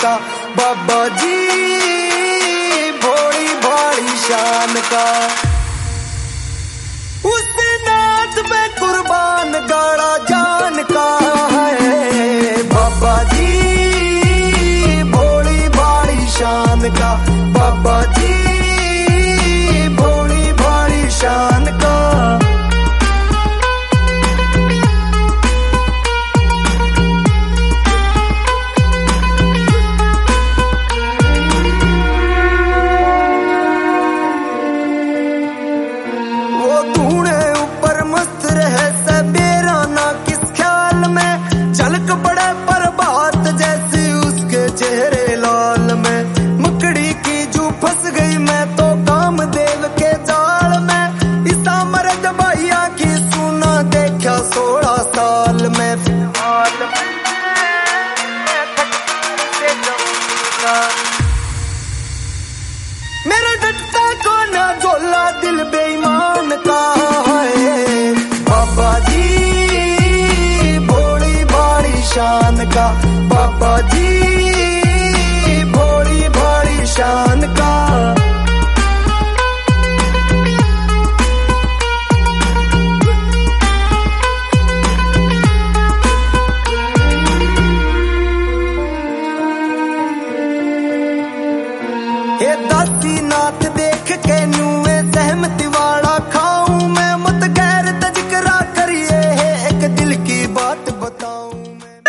का बाबा जी भोली भाली शान का। उस नाथ में कुर्बान गाड़ा जान का है बाबा जी भोली भाली शान का बाबा जी भोली भाली शान का। मेरा डटता को ना झोला दिल बेईमान का है बाबा जी भोली भाली शान का बाबा जी भोली भाली शान का। दासी नाथ देख के न्यूए सहमति वाला खाऊं मैं मत गैर तज़किरा करिए एक दिल की बात बताऊं मैं।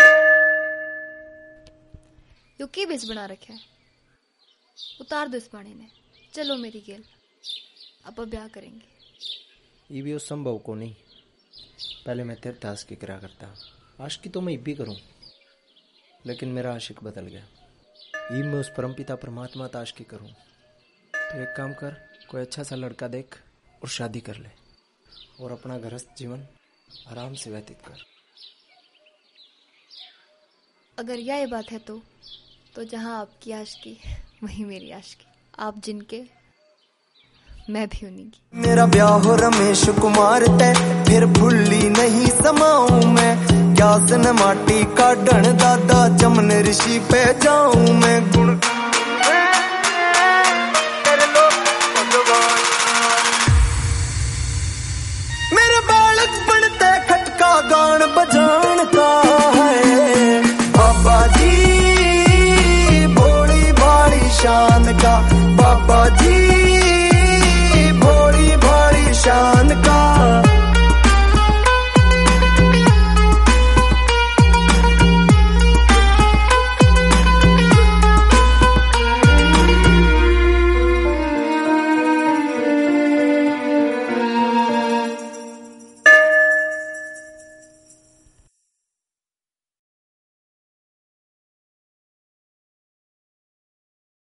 यो की बेस बना रखा है उतार दो इस पानी ने चलो मेरी गेल अब ब्याह करेंगे। ये भी उस संभव को नहीं पहले मैं तेरे ताश की करा करता आशिकी तो मैं भी करूं लेकिन मेरा आशिक बदल गया। ये मैं उस परमपिता परमात्मा ताश की करूं तो एक काम कर कोई अच्छा सा लड़का देख और शादी कर ले और अपना गृहस्थ जीवन आराम से व्यतीत कर। अगर यह बात है तो जहां आपकी आशिकी वहीं मेरी आशिकी आप जिनके मैं भी उन्हीं की। मेरा ब्याह हो रमेश कुमार तय फिर भूली नहीं समाऊं मैं क्या सन माटी काढ़न दादा जमन ऋषि पे जाऊं मैं। गुण